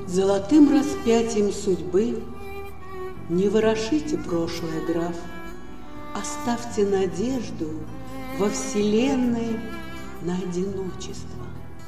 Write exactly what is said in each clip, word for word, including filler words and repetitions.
Золотым распятием судьбы не ворошите прошлое, граф, оставьте надежду во вселенной на одиночество.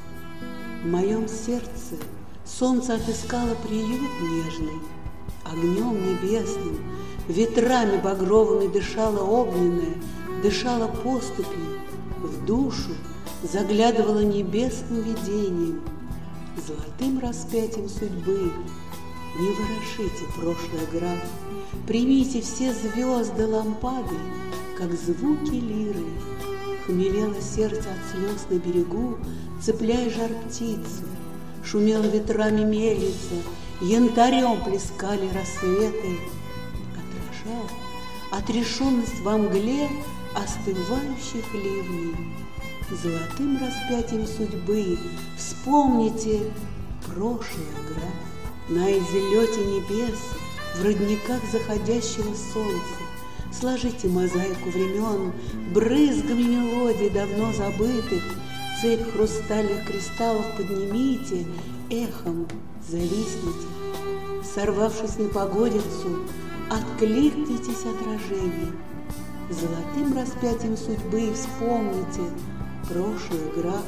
В моем сердце солнце отыскало приют нежный, огнем небесным, ветрами багровыми дышало огненное, дышало поступью, в душу заглядывало небесным видением. Золотым распятием судьбы не ворошите прошлое, граф, примите все звезды лампады, как звуки лиры. Хмелело сердце от слез на берегу, цепляя жар птицу, шумела ветрами мельница, янтарем плескали рассветы, отражая отрешенность во мгле остывающих ливней. Золотым распятием судьбы вспомните прошлое, граф, на излете небес, в родниках заходящего солнца. Сложите мозаику времен, брызгами мелодий давно забытых, цепь хрустальных кристаллов поднимите, эхом зависните. Сорвавшись в непогодицу, откликнитесь отражением. Золотым распятием судьбы вспомните прошлое, граф,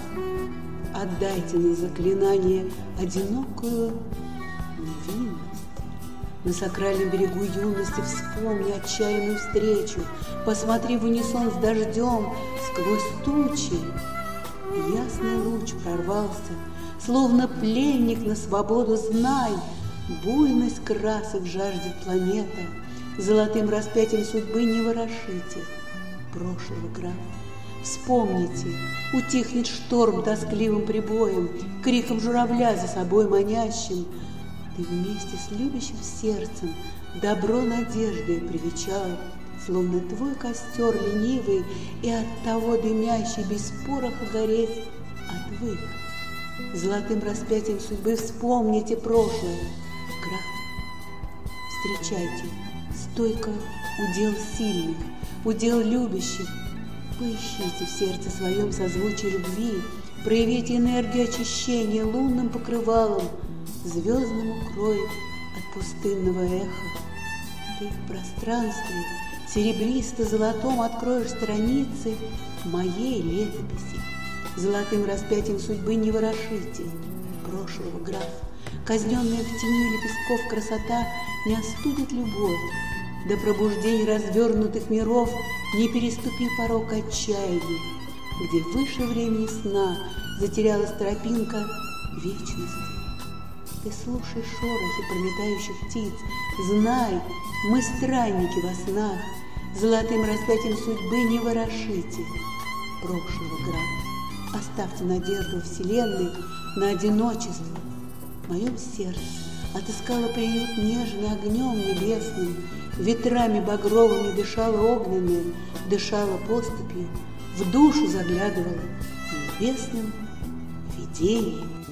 отдайте на заклинание одинокую невинность. На сакральном берегу юности вспомни отчаянную встречу, посмотри в унисон с дождем сквозь тучи. Ясный луч прорвался, словно пленник на свободу, знай, буйность красок жаждет планета. Золотым распятием судьбы не ворошите прошлого, граф. Вспомните, утихнет шторм тоскливым прибоем, криком журавля за собой манящим. Ты вместе с любящим сердцем добро надеждой привечал, словно твой костер ленивый и от того дымящий без пороха гореть отвык. Золотым распятием судьбы вспомните прошлое, граф. Встречайте стойко удел сильных, удел любящих. Поищите в сердце своем созвучие любви, проявите энергию очищения лунным покрывалом, звездным укрой от пустынного эха. Ты в пространстве серебристо-золотом откроешь страницы моей летописи. Золотым распятием судьбы не ворошите прошлого, граф. Казненная в тени лепестков красота не остудит любовь. До пробуждения развернутых миров не переступи порог отчаяния, где выше времени сна затерялась тропинка вечности. Ты слушай шорохи пролетающих птиц, знай, мы странники во снах. Золотым распятием судьбы не ворошите прошлого, граф. Оставьте надежду вселенной на одиночество. В моем сердце отыскало приют нежный огнем небесным, ветрами багровыми дышало огненное, дышало поступью, в душу заглядывало небесным видением.